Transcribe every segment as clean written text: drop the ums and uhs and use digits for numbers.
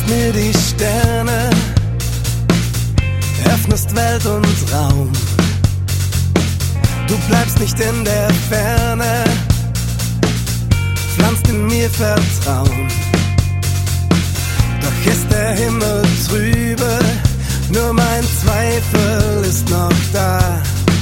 zeigst mir die Sterne, öffnest Welt und Raum. Du bleibst nicht in der Ferne, pflanzt in mir Vertrauen. Doch ist der Himmel trübe, nur mein Zweifel ist noch da.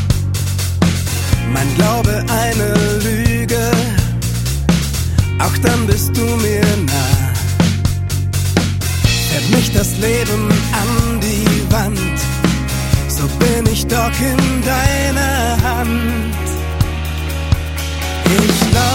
Mein Glaube eine Lüge, auch dann bist du mir nah. Fährt mich das Leben an die Wand, so bin ich doch in deiner Hand. Ich glaube